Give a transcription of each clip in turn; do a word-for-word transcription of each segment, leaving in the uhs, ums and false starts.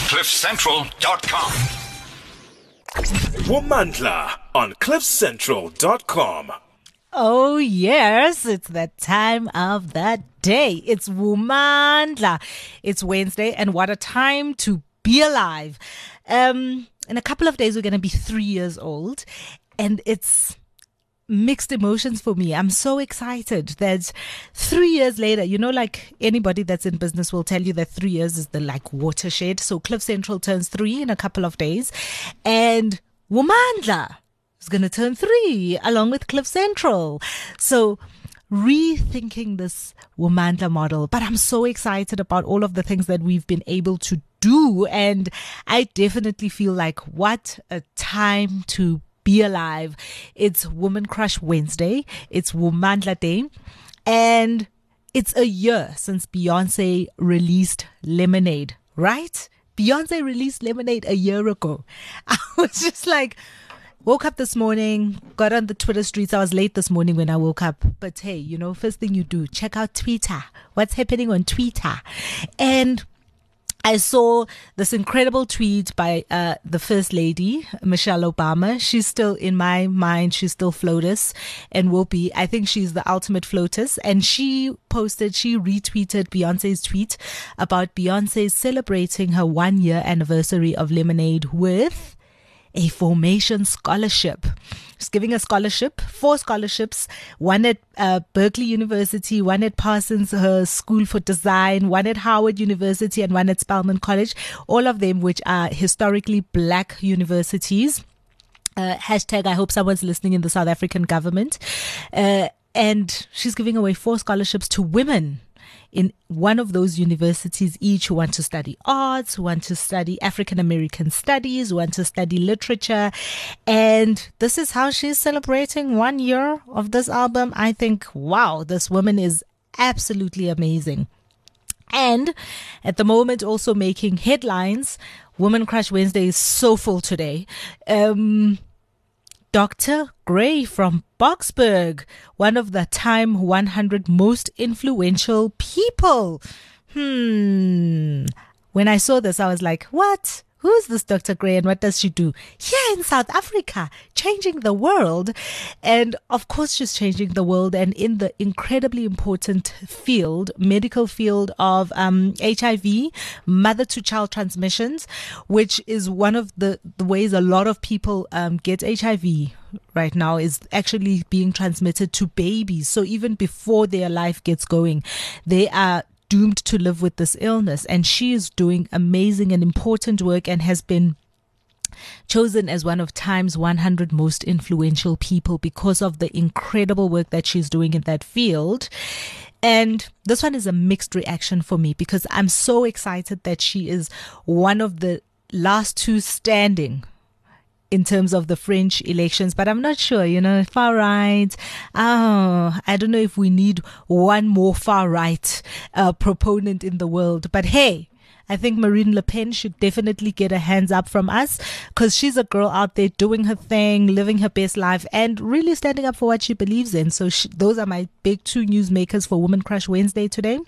cliff central dot com. Womandla on cliff central dot com. Oh, yes, it's that time of the day. It's Womandla. It's Wednesday, and what a time to be alive. Um, in a couple of days, we're going to be three years old, and it's mixed emotions for me. I'm so excited that three years later, you know, like anybody that's in business will tell you that three years is the like watershed. So Cliff Central turns three in a couple of days, and Womandla is going to turn three along with Cliff Central. So rethinking this Womandla model, but I'm so excited about all of the things that we've been able to do. And I definitely feel like what a time to be alive. It's Woman Crush Wednesday. It's Womandla Day. And it's a year since Beyonce released Lemonade, right? Beyonce released Lemonade a year ago. I was just like, woke up this morning, got on the Twitter streets. I was late this morning when I woke up. But hey, you know, first thing you do, check out Twitter. What's happening on Twitter? And I saw this incredible tweet by uh, the First Lady, Michelle Obama. She's still, in my mind, she's still FLOTUS and will be. I think she's the ultimate FLOTUS. And she posted, she retweeted Beyonce's tweet about Beyonce celebrating her one year anniversary of Lemonade with a formation scholarship. She's giving a scholarship, four scholarships, one at uh, Berkeley University, one at Parsons, her School for Design, one at Howard University, and one at Spelman College, all of them which are historically black universities. Uh, hashtag, I hope someone's listening in the South African government. Uh, and she's giving away four scholarships to women in one of those universities each, who want to study arts, who want to study African American studies, who want to study literature. And this is how she's celebrating one year of this album. I think, wow, this woman is absolutely amazing. And at the moment, also making headlines. Woman Crush Wednesday is so full today. Um... Doctor Gray from Boksburg, one of the Time one hundred most influential people. Hmm. When I saw this, I was like, what? Who's this Doctor Gray and what does she do? Here in South Africa, changing the world. And of course, she's changing the world, and in the incredibly important field, medical field of um, H I V, mother-to-child transmissions, which is one of the, the ways a lot of people um, get H I V right now, is actually being transmitted to babies. So even before their life gets going, they are doomed to live with this illness. And she is doing amazing and important work and has been chosen as one of Time's one hundred most influential people because of the incredible work that she's doing in that field. And this one is a mixed reaction for me because I'm so excited that she is one of the last two standing in terms of the French elections, but I'm not sure, you know, far right. Oh, I don't know if we need one more far right uh, proponent in the world. But hey, I think Marine Le Pen should definitely get a hands up from us because she's a girl out there doing her thing, living her best life, and really standing up for what she believes in. So she, those are my big two newsmakers for Woman Crush Wednesday today.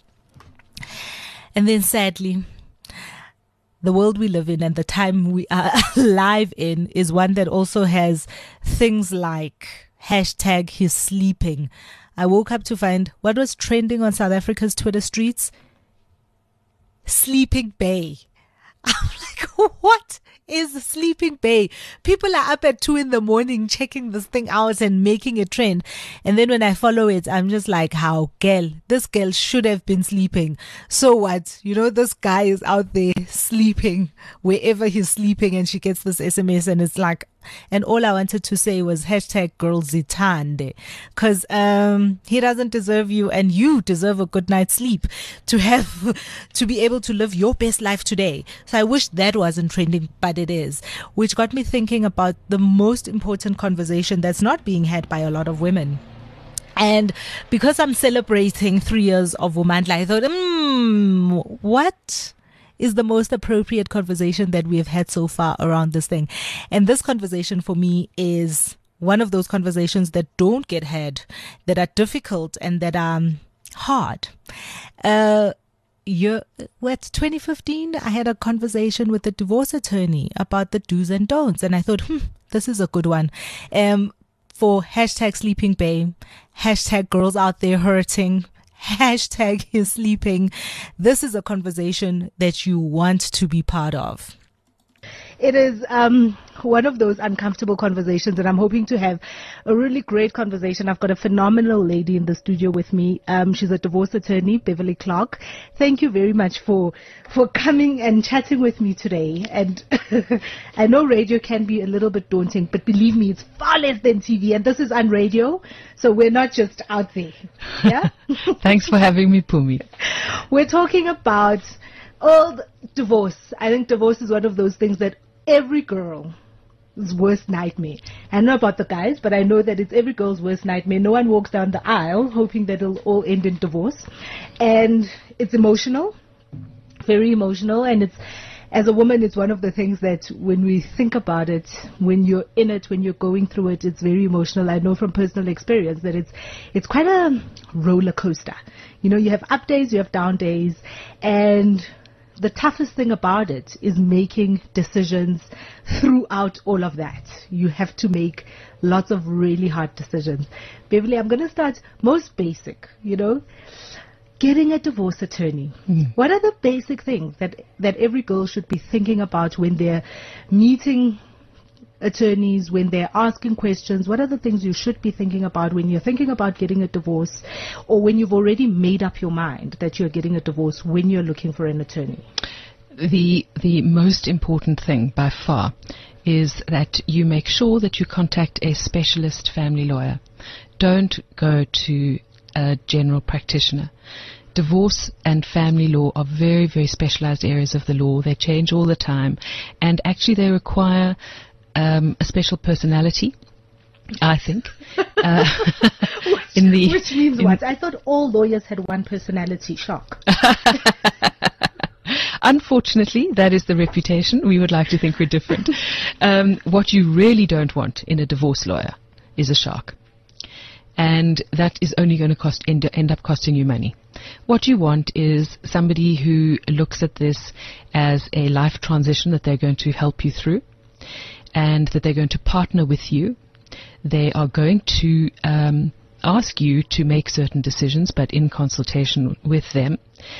And then sadly, the world we live in and the time we are alive in is one that also has things like hashtag he's sleeping. I woke up to find what was trending on South Africa's Twitter streets. Sleeping Bay. I'm like, what is the Sleeping Bay? People are up at two in the morning checking this thing out and making a trend. And then when I follow it, I'm just like, how, girl, this girl should have been sleeping. So what? You know, this guy is out there sleeping wherever he's sleeping, and she gets this S M S and it's like, and all I wanted to say was hashtag girl zitande, because um, he doesn't deserve you, and you deserve a good night's sleep to have, to be able to live your best life today. So I wish that wasn't trending, but it is, which got me thinking about the most important conversation that's not being had by a lot of women. And because I'm celebrating three years of Womandla, I thought, hmm, what is the most appropriate conversation that we have had so far around this thing? And this conversation for me is one of those conversations that don't get had, that are difficult and that are hard. Uh, year, what, twenty fifteen, I had a conversation with a divorce attorney about the do's and don'ts. And I thought, hmm, this is a good one. Um, for hashtag sleeping babe, hashtag girls out there hurting, hashtag he's sleeping. This is a conversation that you want to be part of. It is um, one of those uncomfortable conversations, and I'm hoping to have a really great conversation. I've got a phenomenal lady in the studio with me. Um, she's a divorce attorney, Beverly Clark. Thank you very much for for coming and chatting with me today. And I know radio can be a little bit daunting, but believe me, it's far less than T V, and this is on radio, so we're not just out there. Yeah. Thanks for having me, Pumi. We're talking about old divorce. I think divorce is one of those things that every girl's worst nightmare. I don't know about the guys, but I know that it's every girl's worst nightmare. No one walks down the aisle hoping that it'll all end in divorce. And it's emotional, very emotional. And it's, as a woman, it's one of the things that when we think about it, when you're in it, when you're going through it, it's very emotional. I know from personal experience that it's it's quite a roller coaster. You know, you have up days, you have down days, and the toughest thing about it is making decisions throughout all of that. You have to make lots of really hard decisions. Beverly, I'm going to start most basic, you know, getting a divorce attorney. Mm. What are the basic things that, that every girl should be thinking about when they're meeting attorneys, when they're asking questions? What are the things you should be thinking about when you're thinking about getting a divorce, or when you've already made up your mind that you're getting a divorce, when you're looking for an attorney? The the most important thing by far is that you make sure that you contact a specialist family lawyer. Don't go to a general practitioner. Divorce and family law are very, very specialized areas of the law. They change all the time, and actually they require Um, a special personality, I think. Uh, which, in the, which means in what? I thought all lawyers had one personality. Shock. Unfortunately, that is the reputation. We would like to think we're different. Um, what you really don't want in a divorce lawyer is a shark. And that is only going to cost end, end up costing you money. What you want is somebody who looks at this as a life transition that they're going to help you through, and that they're going to partner with you. They are going to um, ask you to make certain decisions, but in consultation with them.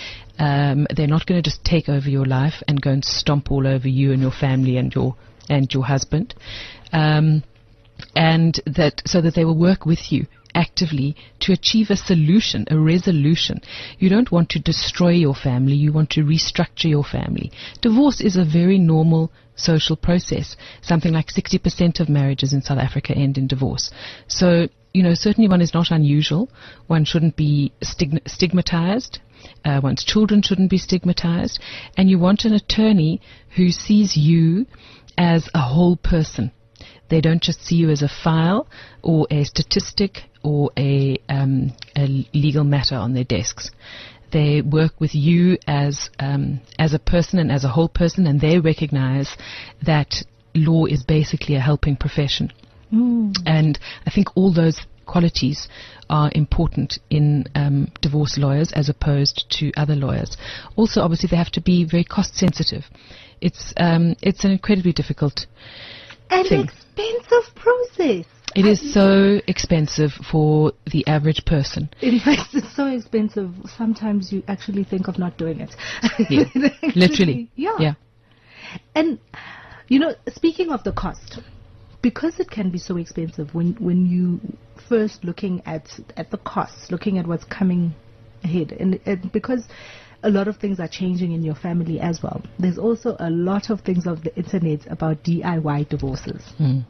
Um, they're not going to just take over your life and go and stomp all over you and your family and your and your husband. Um, and that so that they will work with you actively to achieve a solution, a resolution. You don't want to destroy your family. You want to restructure your family. Divorce is a very normal social process. Something like sixty percent of marriages in South Africa end in divorce. So, you know, certainly one is not unusual. One shouldn't be stigma- stigmatized. Uh, one's children shouldn't be stigmatized. And you want an attorney who sees you as a whole person. They don't just see you as a file or a statistic or a, um, a legal matter on their desks. They work with you as um, as a person and as a whole person, and they recognize that law is basically a helping profession. Mm. And I think all those qualities are important in um, divorce lawyers as opposed to other lawyers. Also, obviously, they have to be very cost sensitive. It's um, it's an incredibly difficult and thing. Expensive process. It is so expensive for the average person. In fact, it's so expensive, sometimes you actually think of not doing it. Yeah. Actually, literally. Yeah. yeah. And, you know, speaking of the cost, because it can be so expensive when, when you first looking at, at the costs, looking at what's coming ahead, and, and because a lot of things are changing in your family as well, there's also a lot of things on the internet about D I Y divorces. Mm.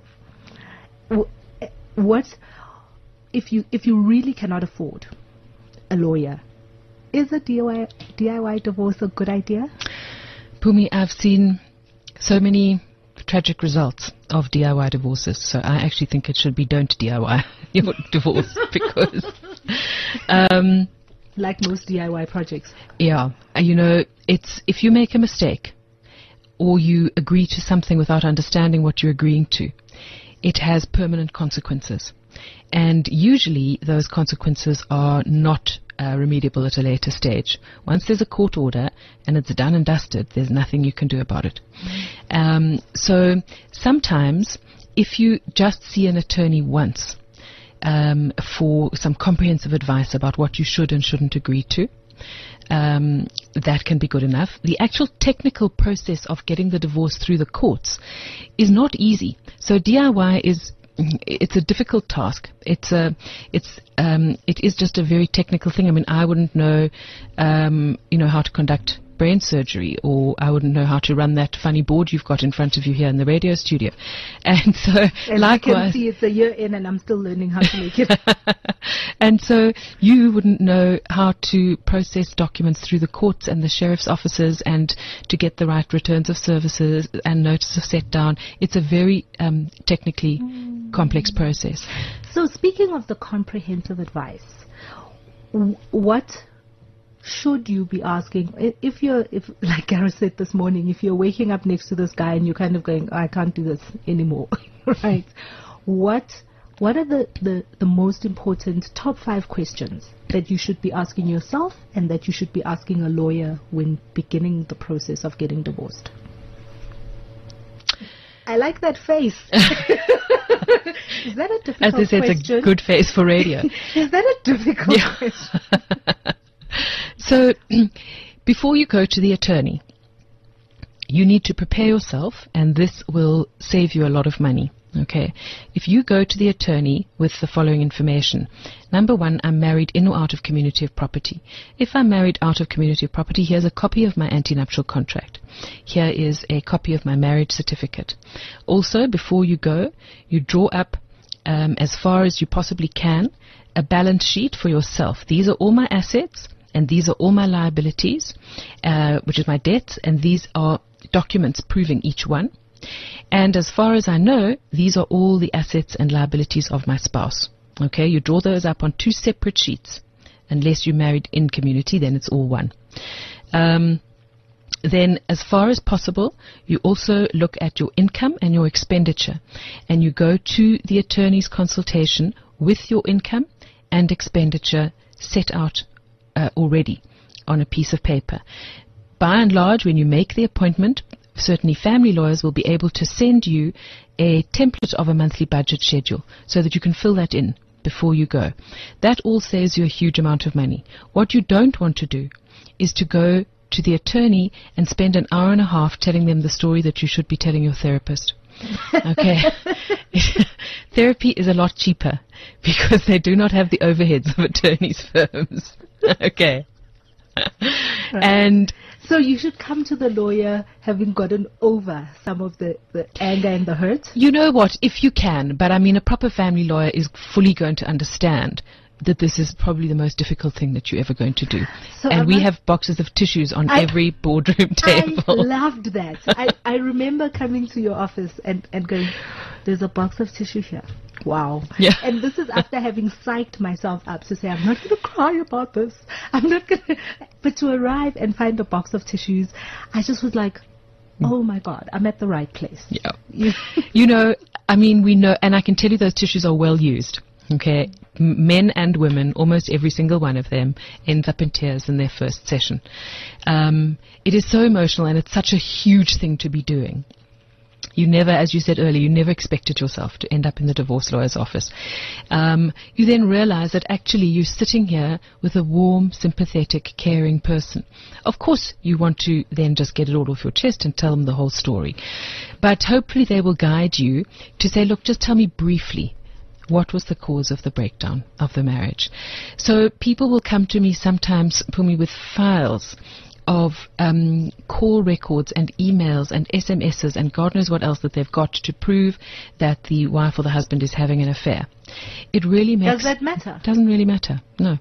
W- What if you if you really cannot afford a lawyer? Is a D I Y, D I Y divorce a good idea? Pumi, I've seen so many tragic results of D I Y divorces, so I actually think it should be don't D I Y your divorce because um, like most D I Y projects. Yeah, you know, it's if you make a mistake or you agree to something without understanding what you're agreeing to, it has permanent consequences. And usually those consequences are not uh, remediable at a later stage. Once there's a court order and it's done and dusted, there's nothing you can do about it. Um, so sometimes if you just see an attorney once um, for some comprehensive advice about what you should and shouldn't agree to, Um, that can be good enough. The actual technical process of getting the divorce through the courts is not easy. So D I Y is, it's a difficult task. It's a, it's, um, it is just a very technical thing. I mean, I wouldn't know, um, you know, how to conduct brain surgery, or I wouldn't know how to run that funny board you've got in front of you here in the radio studio. And so, and likewise, I can see it's a year in and I'm still learning how to make it. And so you wouldn't know how to process documents through the courts and the sheriff's offices and to get the right returns of services and notice of set down. It's a very um, technically mm. complex process. So speaking of the comprehensive advice, w- what should you be asking? If you're, if like Gareth said this morning, if you're waking up next to this guy and you're kind of going, oh, I can't do this anymore, right? What what are the, the, the most important top five questions that you should be asking yourself and that you should be asking a lawyer when beginning the process of getting divorced? I like that face. Is that a difficult question? As they say, it's a good face for radio. Is that a difficult yeah. question? So, before you go to the attorney, you need to prepare yourself, and this will save you a lot of money. Okay, if you go to the attorney with the following information: number one, I'm married in or out of community of property. If I'm married out of community of property, here's a copy of my antenuptial contract. Here is a copy of my marriage certificate. Also, before you go, you draw up, um, as far as you possibly can, a balance sheet for yourself. These are all my assets, and these are all my liabilities, uh, which is my debts, and these are documents proving each one. And as far as I know, these are all the assets and liabilities of my spouse. Okay, you draw those up on two separate sheets. Unless you're married in community, then it's all one. Um, then, as far as possible, you also look at your income and your expenditure. And you go to the attorney's consultation with your income and expenditure set out uh, already on a piece of paper. By and large, when you make the appointment, certainly family lawyers will be able to send you a template of a monthly budget schedule so that you can fill that in before you go. That all saves you a huge amount of money. What you don't want to do is to go to the attorney and spend an hour and a half telling them the story that you should be telling your therapist. Okay. Therapy is a lot cheaper because they do not have the overheads of attorneys' firms. Okay. Right. And so you should come to the lawyer having gotten over some of the, the anger and the hurt? You know what, if you can, but I mean a proper family lawyer is fully going to understand that this is probably the most difficult thing that you're ever going to do. So and we have boxes of tissues on I, every boardroom table. I loved that. I, I remember coming to your office and, and going, there's a box of tissue here. Wow. Yeah. And this is after having psyched myself up to say, I'm not going to cry about this. I'm not going to... But to arrive and find a box of tissues, I just was like, oh my God, I'm at the right place. Yeah. You, you know, I mean, we know, and I can tell you those tissues are well used. Okay, M- men and women, almost every single one of them ends up in tears in their first session. Um, it is so emotional, and it's such a huge thing to be doing. You never, as you said earlier, you never expected yourself to end up in the divorce lawyer's office. Um, you then realize that actually you're sitting here with a warm, sympathetic, caring person. Of course, you want to then just get it all off your chest and tell them the whole story. But hopefully they will guide you to say, look, just tell me briefly, what was the cause of the breakdown of the marriage? So people will come to me sometimes, for me, with files of um, call records and emails and S M Ses and God knows what else that they've got to prove that the wife or the husband is having an affair. It really makes... Does that matter? Doesn't really matter, no.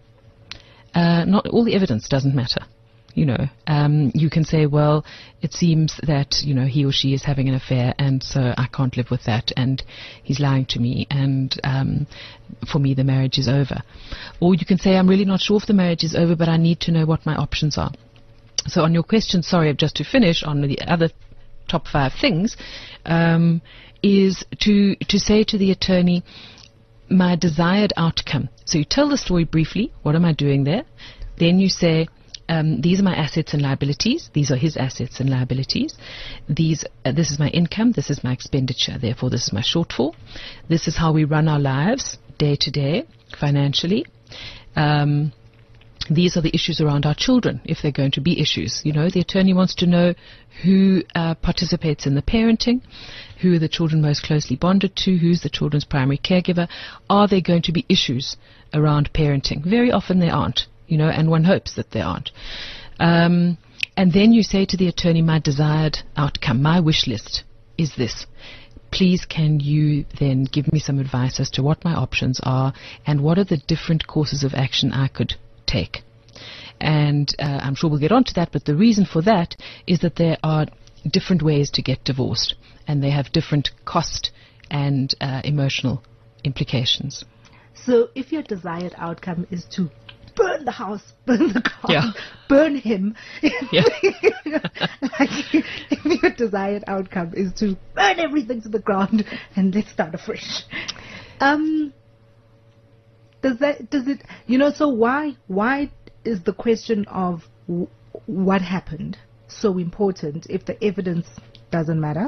Uh, not all the evidence doesn't matter. You know, um, you can say, well, it seems that, you know, he or she is having an affair and so I can't live with that and he's lying to me and um, for me the marriage is over. Or you can say, I'm really not sure if the marriage is over, but I need to know what my options are. So on your question, sorry, just to finish on the other top five things, um, is to to say to the attorney, my desired outcome. So you tell the story briefly. What am I doing there? Then you say, um, these are my assets and liabilities. These are his assets and liabilities. These, uh, this is my income. This is my expenditure. Therefore, this is my shortfall. This is how we run our lives day to day, financially. Um, these are the issues around our children, if they're going to be issues. You know, the attorney wants to know who uh, participates in the parenting, who are the children most closely bonded to, who's the children's primary caregiver. Are there going to be issues around parenting? Very often there aren't, you know, and one hopes that there aren't. Um, and then you say to the attorney, my desired outcome, my wish list is this. Please can you then give me some advice as to what my options are and what are the different courses of action I could take. And uh, I'm sure we'll get on to that, but the reason for that is that there are different ways to get divorced, and they have different cost and uh, emotional implications. So if your desired outcome is to burn the house, burn the car, Yeah. burn him, Yeah. like, if your desired outcome is to burn everything to the ground and let's start afresh. Um, does that, does it, you know, so why, why is the question of w- what happened so important if the evidence doesn't matter?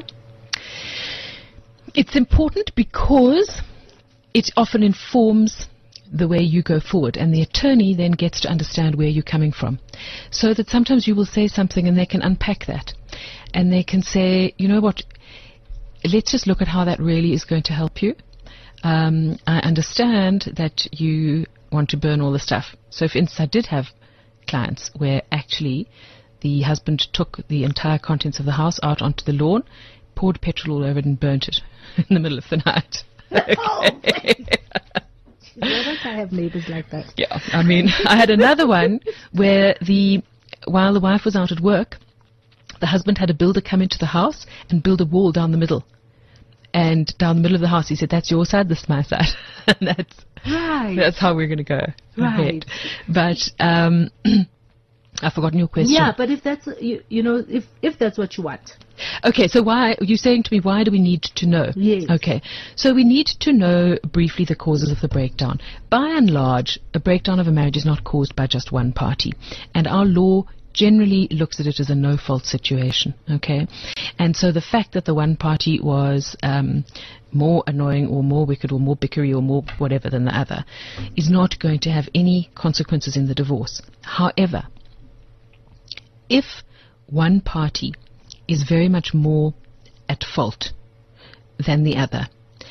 It's important because it often informs the way you go forward, and the attorney then gets to understand where you're coming from. So that sometimes you will say something and they can unpack that. And they can say, you know what, let's just look at how that really is going to help you. Um, I understand that you want to burn all the stuff. So for instance, I did have clients where actually the husband took the entire contents of the house out onto the lawn, poured petrol all over it and burnt it in the middle of the night. Okay. Why don't I have neighbors like that? Yeah, I mean, I had another one where the while the wife was out at work, the husband had a builder come into the house and build a wall down the middle. And down the middle of the house, he said, that's your side, this is my side. And that's, Right. that's how we're going to go Right. ahead. But um, I've forgotten your question. Yeah, but if that's, you, you know, if, if that's what you want. Okay, so why, you're saying to me, why do we need to know? Yes. Okay, so we need to know briefly the causes of the breakdown. By and large, a breakdown of a marriage is not caused by just one party. And our law generally looks at it as a no-fault situation, okay? And so the fact that the one party was um, more annoying or more wicked or more bickery or more whatever than the other is not going to have any consequences in the divorce. However, if one party is very much more at fault than the other,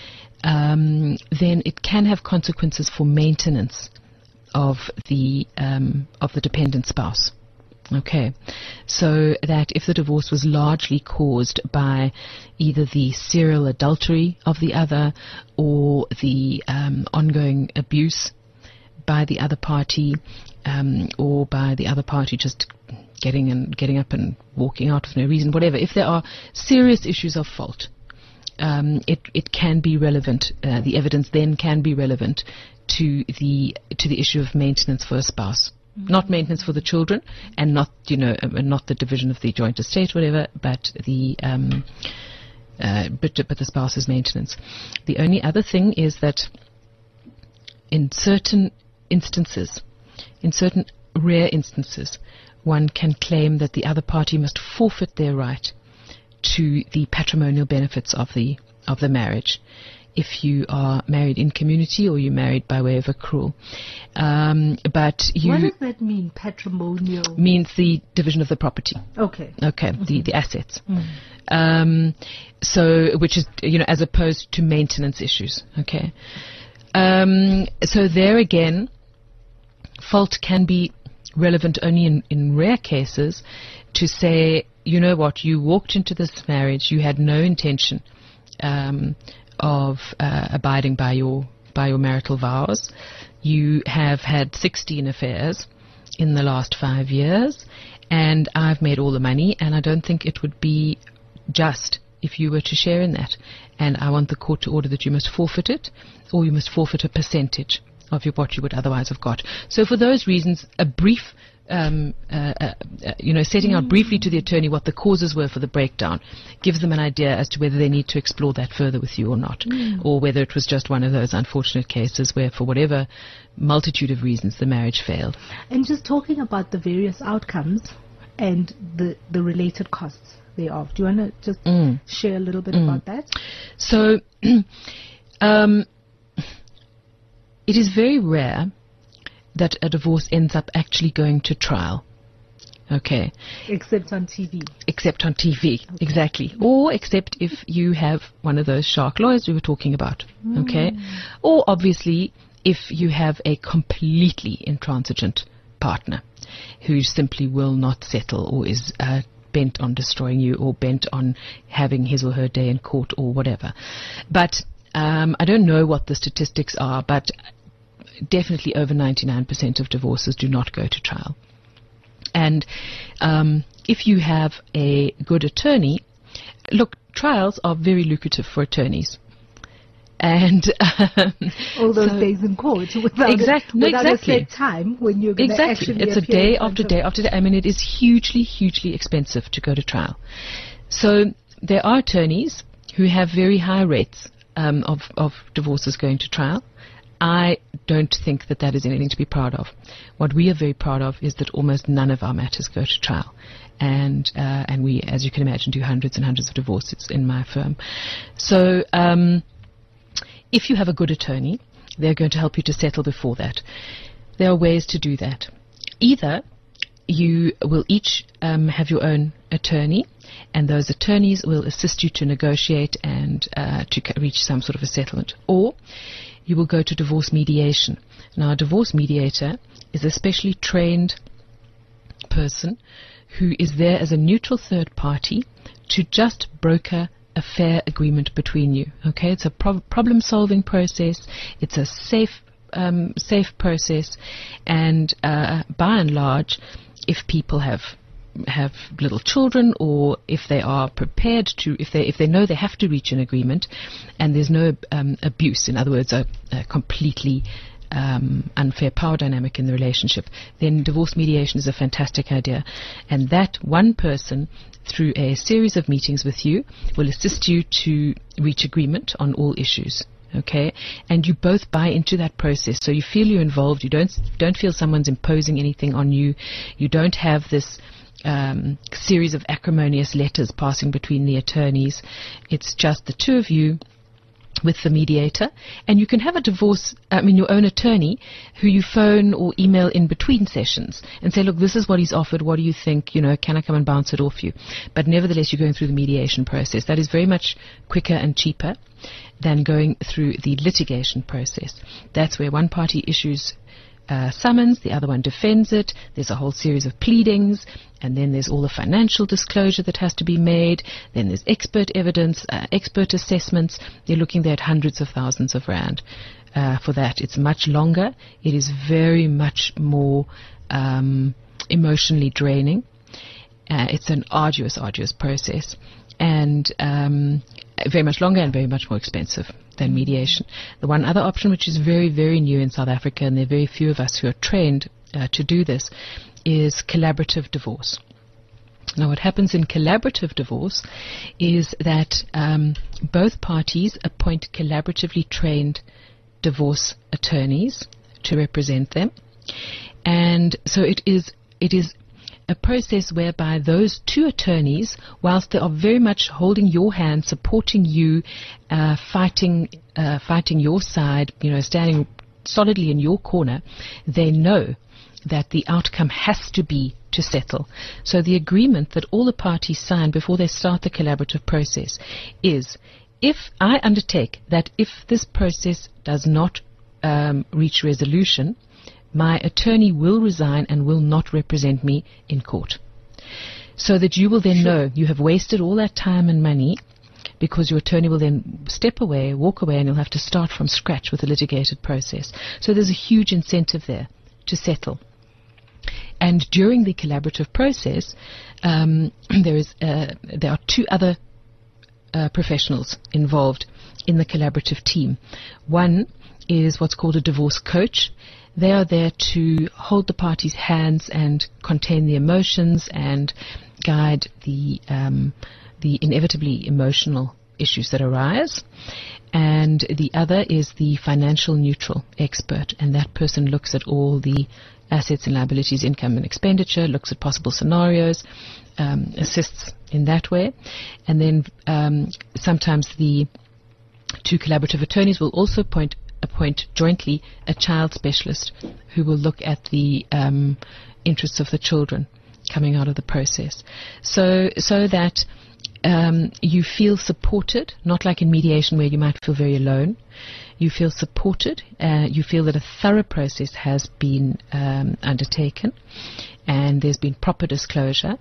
um, then it can have consequences for maintenance of the um, of the dependent spouse. Okay, so that if the divorce was largely caused by either the serial adultery of the other or the um, ongoing abuse by the other party, um, or by the other party just getting and getting up and walking out with no reason, whatever, if there are serious issues of fault, um, it it can be relevant. Uh, the evidence then can be relevant to the to the issue of maintenance for a spouse. Not maintenance for the children, and not, you know, uh, not the division of the joint estate, whatever, but the um, uh, but, but the spouse's maintenance. The only other thing is that in certain instances, in certain rare instances, one can claim that the other party must forfeit their right to the patrimonial benefits of the of the marriage. If you are married in community or you're married by way of accrual. Um, but you... What does that mean, patrimonial? Means the division of the property. Okay. Okay, mm-hmm. the, the assets. Mm. Um, so, which is, you know, as opposed to maintenance issues. Okay. Um, so there again, fault can be relevant only in, in rare cases to say, you know what, you walked into this marriage, you had no intention um, of uh, abiding by your by your marital vows. You have had sixteen affairs in the last five years, and I've made all the money, and I don't think it would be just if you were to share in that. And I want the court to order that you must forfeit it, or you must forfeit a percentage of your, what you would otherwise have got. So for those reasons, a brief um, uh, uh, uh, you know, setting out briefly to the attorney what the causes were for the breakdown gives them an idea as to whether they need to explore that further with you or not, mm. or whether it was just one of those unfortunate cases where, for whatever multitude of reasons, the marriage failed. And just talking about the various outcomes and the, the related costs thereof, do you want to just mm. share a little bit mm. about that? So, um, it is very rare that a divorce ends up actually going to trial. Okay. Except on T V. Except on T V, okay. Exactly. Or except if you have one of those shark lawyers we were talking about. Mm. Okay. Or obviously if you have a completely intransigent partner who simply will not settle or is uh, bent on destroying you or bent on having his or her day in court or whatever. But um, I don't know what the statistics are, but definitely over ninety-nine percent of divorces do not go to trial. And um, if you have a good attorney, look, trials are very lucrative for attorneys. And um, all those so days in court without, exact, a, without exactly. a set time when you're going exactly. to actually It's a day after day after day. I mean, it is hugely, hugely expensive to go to trial. So there are attorneys who have very high rates um, of, of divorces going to trial. I don't think that that is anything to be proud of. What we are very proud of is that almost none of our matters go to trial. And uh, and we, as you can imagine, do hundreds and hundreds of divorces in my firm. So um, if you have a good attorney, they're going to help you to settle before that. There are ways to do that. Either you will each um, have your own attorney, and those attorneys will assist you to negotiate and uh, to reach some sort of a settlement. Or you will go to divorce mediation. Now, a divorce mediator is a specially trained person who is there as a neutral third party to just broker a fair agreement between you. Okay, it's a pro- problem-solving process. It's a safe, um, safe process, and uh, by and large, if people have have little children, or if they are prepared to, if they if they know they have to reach an agreement, and there's no um, abuse, in other words, a, a completely um, unfair power dynamic in the relationship, then divorce mediation is a fantastic idea. And that one person, through a series of meetings with you, will assist you to reach agreement on all issues. Okay, and you both buy into that process, so you feel you're involved. You don't don't feel someone's imposing anything on you. You don't have this Um, series of acrimonious letters passing between the attorneys. It's just the two of you with the mediator, and you can have a divorce, I mean your own attorney, who you phone or email in between sessions and say, look, this is what he's offered, what do you think, you know, can I come and bounce it off you? But nevertheless, you're going through the mediation process. That is very much quicker and cheaper than going through the litigation process. That's where one party issues Uh, summons, the other one defends it, there's a whole series of pleadings, and then there's all the financial disclosure that has to be made, then there's expert evidence, uh, expert assessments. You're looking there at hundreds of thousands of rand uh, for that. It's much longer. It is very much more um, emotionally draining. Uh, it's an arduous, arduous process, and um, very much longer and very much more expensive than mediation. The one other option, which is very, very new in South Africa, and there are very few of us who are trained uh, to do this, is collaborative divorce. Now, what happens in collaborative divorce is that um, both parties appoint collaboratively trained divorce attorneys to represent them, and so it is it is a process whereby those two attorneys, whilst they are very much holding your hand, supporting you, uh, fighting, uh, fighting your side, you know, standing solidly in your corner, they know that the outcome has to be to settle. So the agreement that all the parties sign before they start the collaborative process is, if I undertake that if this process does not um, reach resolution, my attorney will resign and will not represent me in court. So that you will then know you have wasted all that time and money, because your attorney will then step away, walk away, and you'll have to start from scratch with a litigated process. So there's a huge incentive there to settle. And during the collaborative process, um, there is uh, there are two other uh, professionals involved in the collaborative team. One is what's called a divorce coach. They are there to hold the parties' hands and contain the emotions and guide the um, the inevitably emotional issues that arise. And the other is the financial neutral expert, and that person looks at all the assets and liabilities, income and expenditure, looks at possible scenarios, um, assists in that way. And then um, sometimes the two collaborative attorneys will also point, appoint jointly a child specialist who will look at the um, interests of the children coming out of the process. So, so that Um, you feel supported, not like in mediation where you might feel very alone. You feel supported. Uh, you feel that a thorough process has been um, undertaken and there's been proper disclosure,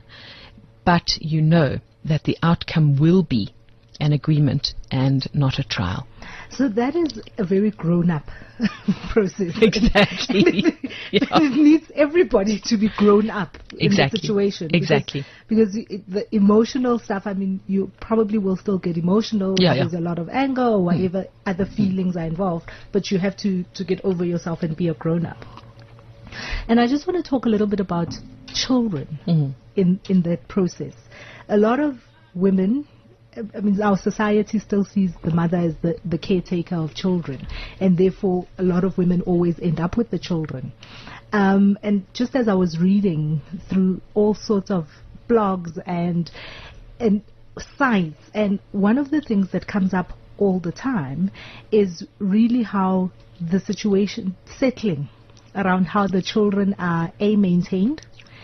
but you know that the outcome will be an agreement and not a trial. So that is a very grown-up process. Exactly. Yeah. It needs everybody to be grown up in Exactly. the situation. Exactly. Because, because it, the emotional stuff, I mean, you probably will still get emotional. Yeah, There's yeah. a lot of anger or whatever mm. other feelings are involved, but you have to, to get over yourself and be a grown-up. And I just want to talk a little bit about children mm. in, in that process. A lot of women, I mean, our society still sees the mother as the, the caretaker of children, and therefore a lot of women always end up with the children. Um, and just as I was reading through all sorts of blogs and and sites, and one of the things that comes up all the time is really how the situation settling around how the children are A, maintained,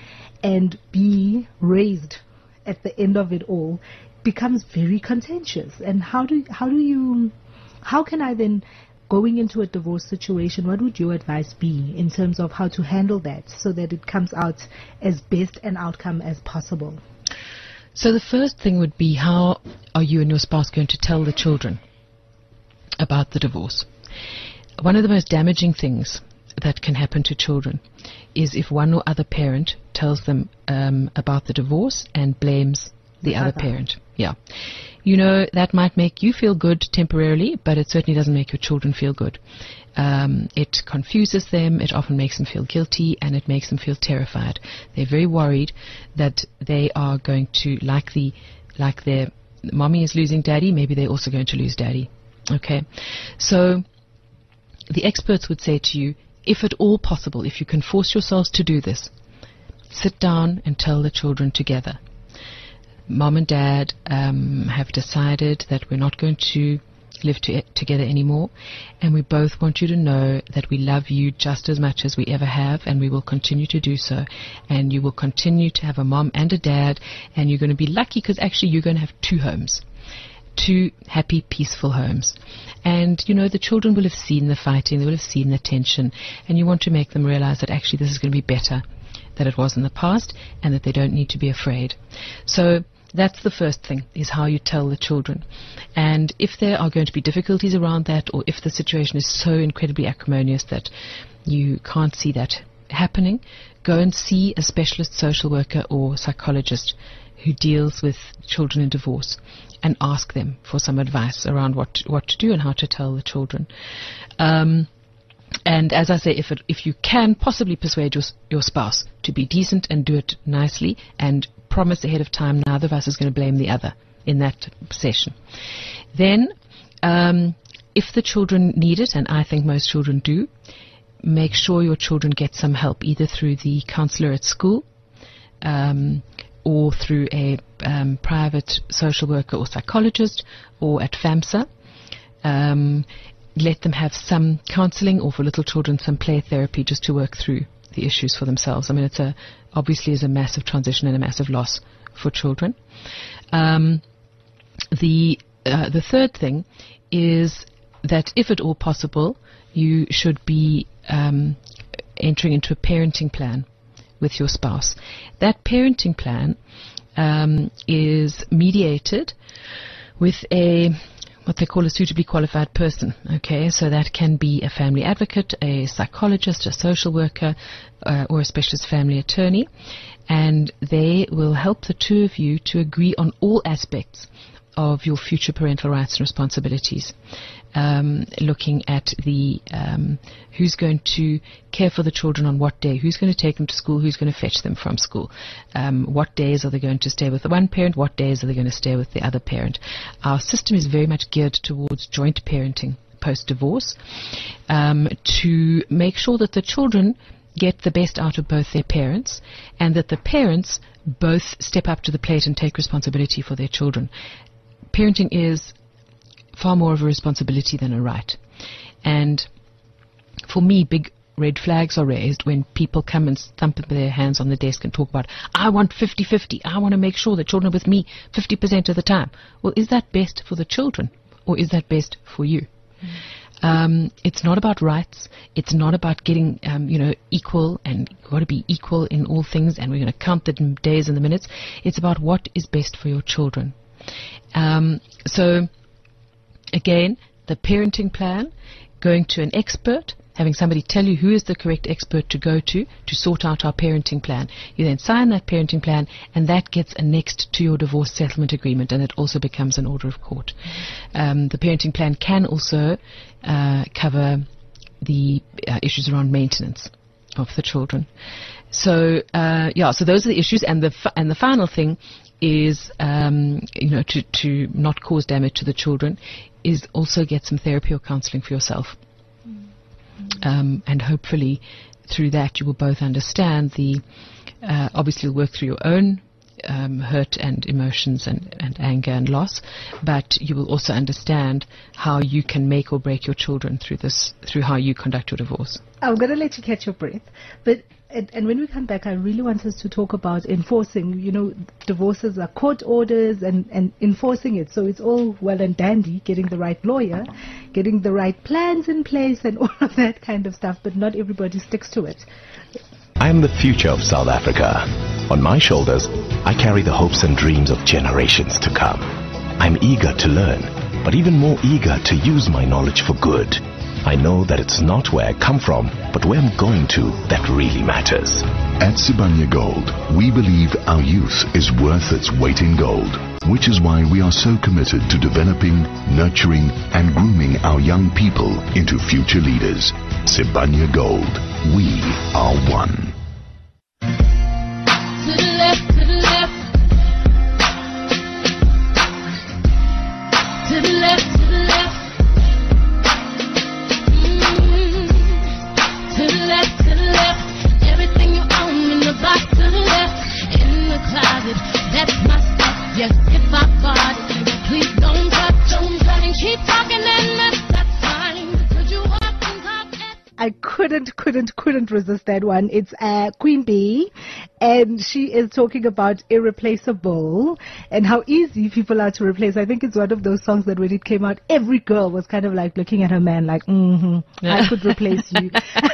and B, raised at the end of it all, becomes very contentious. And how do how do you how can I then, going into a divorce situation, what would your advice be in terms of how to handle that so that it comes out as best an outcome as possible? So the first thing would be, how are you and your spouse going to tell the children about the divorce? One of the most damaging things that can happen to children is if one or other parent tells them um, about the divorce and blames the other parent. Yeah. You know, that might make you feel good temporarily, but it certainly doesn't make your children feel good. Um, it confuses them, it often makes them feel guilty, and it makes them feel terrified. They're very worried that they are going to, like the, like their mommy is losing daddy, maybe they're also going to lose daddy. Okay? So the experts would say to you, if at all possible, if you can force yourselves to do this, sit down and tell the children together. Mom and Dad um, have decided that we're not going to live to together anymore, and we both want you to know that we love you just as much as we ever have, and we will continue to do so. And you will continue to have a mom and a dad, and you're going to be lucky because actually you're going to have two homes. Two happy, peaceful homes. And, you know, the children will have seen the fighting, they will have seen the tension, and you want to make them realize that actually this is going to be better than it was in the past, and that they don't need to be afraid. So that's the first thing, is how you tell the children. And if there are going to be difficulties around that, or if the situation is so incredibly acrimonious that you can't see that happening, go and see a specialist social worker or psychologist who deals with children in divorce, and ask them for some advice around what what to do and how to tell the children. Um, and as I say, if it, if you can possibly persuade your your spouse to be decent and do it nicely, and promise ahead of time neither of us is going to blame the other in that session, then um, if the children need it, and I think most children do, make sure your children get some help, either through the counselor at school, um, or through a um, private social worker or psychologist, or at FAMSA. Um, let them have some counseling, or for little children some play therapy, just to work through the issues for themselves. I mean, it's a obviously is a massive transition and a massive loss for children. Um, the uh, the third thing is that, if at all possible, you should be um, entering into a parenting plan with your spouse. That parenting plan um, is mediated with a what they call a suitably qualified person. Okay, so that can be a family advocate, a psychologist, a social worker, uh, or a specialist family attorney, and they will help the two of you to agree on all aspects of your future parental rights and responsibilities. Um, looking at the um, who's going to care for the children on what day, who's going to take them to school, who's going to fetch them from school, um, what days are they going to stay with the one parent, what days are they going to stay with the other parent. Our system is very much geared towards joint parenting post-divorce, um, to make sure that the children get the best out of both their parents and that the parents both step up to the plate and take responsibility for their children. Parenting is far more of a responsibility than a right. And for me, big red flags are raised when people come and thump their hands on the desk and talk about, I want fifty-fifty. I want to make sure that children are with me fifty percent of the time. Well, is that best for the children or is that best for you? Mm. Um, it's not about rights. It's not about getting, um, you know, equal, and you've got to be equal in all things and we're going to count the days and the minutes. It's about what is best for your children. Um, so, again, the parenting plan, going to an expert, having somebody tell you who is the correct expert to go to to sort out our parenting plan. You then sign that parenting plan and that gets annexed to your divorce settlement agreement and it also becomes an order of court. Um, the parenting plan can also uh, cover the uh, issues around maintenance of the children. So, uh, yeah, so those are the issues. And the, fi- and the final thing is, um, you know, to, to not cause damage to the children, is also get some therapy or counseling for yourself. Um, and hopefully through that you will both understand the, uh, obviously you'll work through your own um, hurt and emotions and, and anger and loss, but you will also understand how you can make or break your children through this, through how you conduct your divorce. I'm going to let you catch your breath, but and, and when we come back, I really want us to talk about enforcing. You know, divorces are court orders and, and enforcing it. So it's all well and dandy, getting the right lawyer, getting the right plans in place and all of that kind of stuff, but not everybody sticks to it. I am the future of South Africa. On my shoulders, I carry the hopes and dreams of generations to come. I'm eager to learn, but even more eager to use my knowledge for good. I know that it's not where I come from, but where I'm going to that really matters. At Sibanye Gold, we believe our youth is worth its weight in gold, which is why we are so committed to developing, nurturing, and grooming our young people into future leaders. Sibanye Gold, we are one. To the left, to the left. To the left, to the left. Mm-hmm. To the left, to the left. Everything you own in the box to the left. In the closet, that's my stuff. Yes, if I bought it, please don't touch, don't touch. And keep talking and that's, that's fine. Could you walk and talk at I couldn't, couldn't, couldn't resist that one. It's uh, Queen Bee, and she is talking about Irreplaceable and how easy people are to replace. I think it's one of those songs that when it came out, every girl was kind of like looking at her man like, mm-hmm, yeah. I could replace you.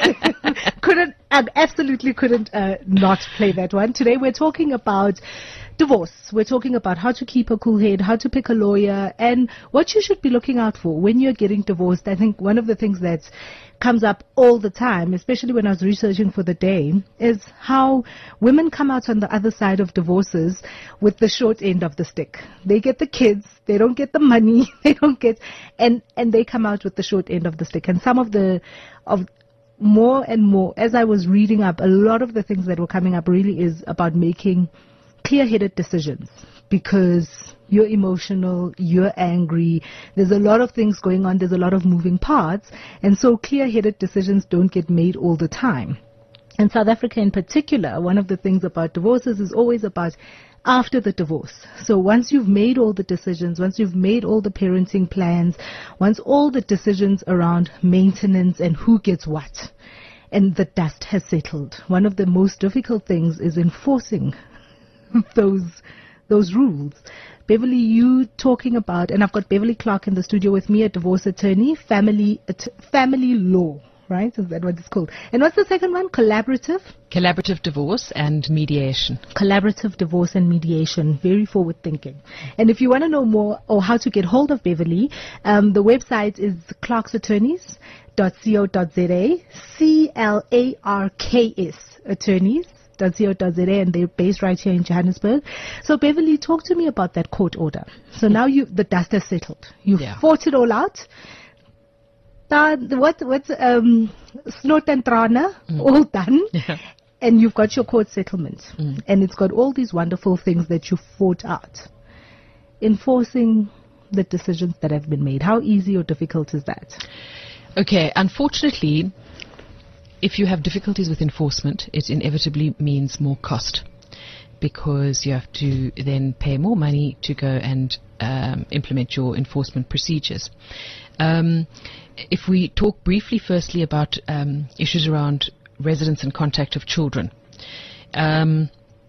couldn't, I absolutely couldn't uh, not play that one. Today we're talking about divorce. We're talking about how to keep a cool head, how to pick a lawyer, and what you should be looking out for when you're getting divorced. I think one of the things that comes up all the time, especially when I was researching for the day, is how women come out on the other side of divorces with the short end of the stick. They get the kids, they don't get the money, they don't get, and, and they come out with the short end of the stick. And some of the, of more and more, as I was reading up, a lot of the things that were coming up really is about making clear-headed decisions, because you're emotional, you're angry, there's a lot of things going on, there's a lot of moving parts, and so clear-headed decisions don't get made all the time. In South Africa in particular, one of the things about divorces is always about after the divorce. So once you've made all the decisions, once you've made all the parenting plans, once all the decisions around maintenance and who gets what, and the dust has settled, one of the most difficult things is enforcing those those rules. Beverly, you talking about, and I've got Beverly Clark in the studio with me, a divorce attorney, family at, family law, right? Is that what it's called? And what's the second one? Collaborative? Collaborative divorce and mediation. Collaborative divorce and mediation. Very forward thinking. And if you want to know more or how to get hold of Beverly, um, the website is clarks attorneys dot co dot za, C L A R K S attorneys and they're based right here in Johannesburg. So Beverly, talk to me about that court order. So now you the dust has settled. You Yeah. fought it all out. Uh, what what's um snot and trana all done. Yeah. And you've got your court settlement. And it's got all these wonderful things that you fought out. Enforcing the decisions that have been made. How easy or difficult is that? Okay, unfortunately, if you have difficulties with enforcement, it inevitably means more cost, because you have to then pay more money to go and um, implement your enforcement procedures. Um, if we talk briefly firstly about um, issues around residence and contact of children, um,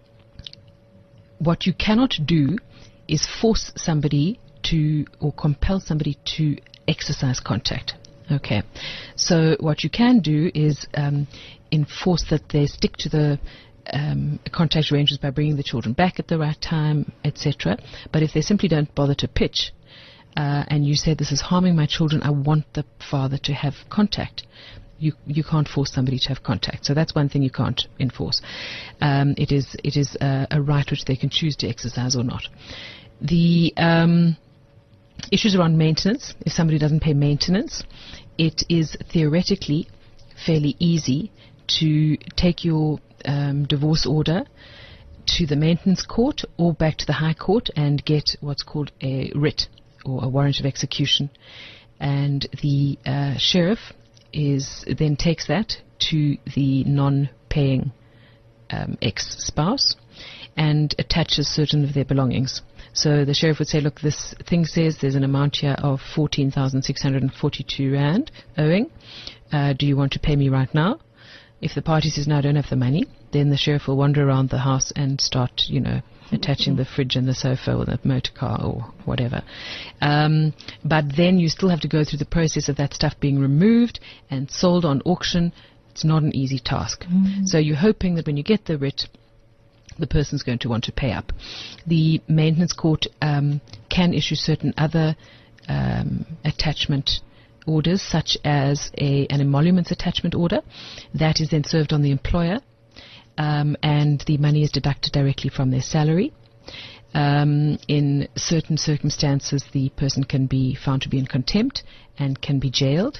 what you cannot do is force somebody to, or compel somebody to exercise contact. Okay, so what you can do is um, enforce that they stick to the um, contact arrangements by bringing the children back at the right time, et cetera. But if they simply don't bother to pitch, uh, and you say this is harming my children, I want the father to have contact, you you can't force somebody to have contact. So that's one thing you can't enforce. Um, it is it is a, a right which they can choose to exercise or not. The um, issues around maintenance, if somebody doesn't pay maintenance, it is theoretically fairly easy to take your um, divorce order to the maintenance court or back to the High Court and get what's called a writ or a warrant of execution. And the uh, sheriff is then takes that to the non-paying um, ex-spouse and attaches certain of their belongings. So the sheriff would say, look, this thing says there's an amount here of fourteen thousand six hundred forty-two rand owing. Uh, do you want to pay me right now? If the party says, no, I don't have the money, then the sheriff will wander around the house and start, you know, attaching the fridge and the sofa or the motor car or whatever. Um, but then you still have to go through the process of that stuff being removed and sold on auction. It's not an easy task. Mm. So you're hoping that when you get the writ, the person's going to want to pay up. The maintenance court um, can issue certain other um, attachment orders, such as a, an emoluments attachment order. That is then served on the employer, um, and the money is deducted directly from their salary. Um, in certain circumstances, the person can be found to be in contempt and can be jailed.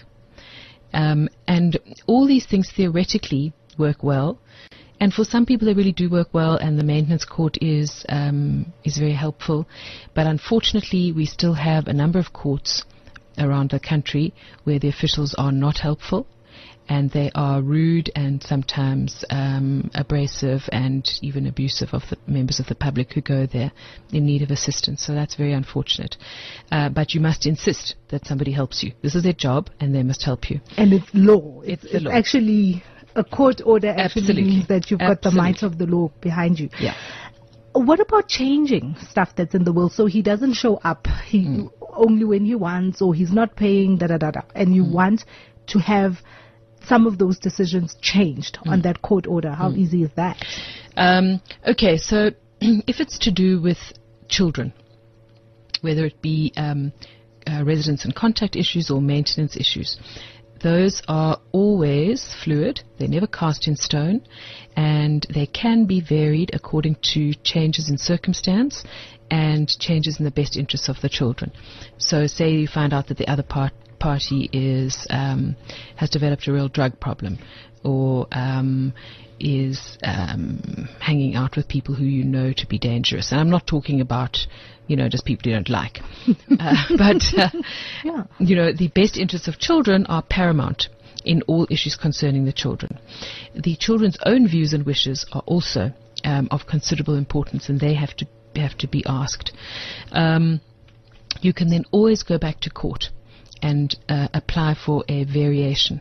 Um, and all these things theoretically work well. And for some people, they really do work well, and the maintenance court is um, is very helpful. But unfortunately, we still have a number of courts around the country where the officials are not helpful, and they are rude and sometimes um, abrasive and even abusive of the members of the public who go there in need of assistance. So that's very unfortunate. Uh, but you must insist that somebody helps you. This is their job, and they must help you. And it's law. It's, it's, the it's law. actually... A court order actually Absolutely. means that you've got Absolutely. the might of the law behind you. Yeah. What about changing stuff that's in the will? So he doesn't show up he Mm. only when he wants, or he's not paying, da da da da. And you Mm. want to have some of those decisions changed Mm. on that court order. How Mm. easy is that? Um, okay, so if it's to do with children, whether it be um, uh, residence and contact issues or maintenance issues, those are always fluid. They're never cast in stone, and they can be varied according to changes in circumstance and changes in the best interests of the children. So say you find out that the other part, party is um, has developed a real drug problem, or um, is um, hanging out with people who you know to be dangerous. And I'm not talking about, you know, just people you don't like. uh, but, uh, Yeah. you know, the best interests of children are paramount in all issues concerning the children. The children's own views and wishes are also um, of considerable importance, and they have to have to be asked. Um, you can then always go back to court and uh, apply for a variation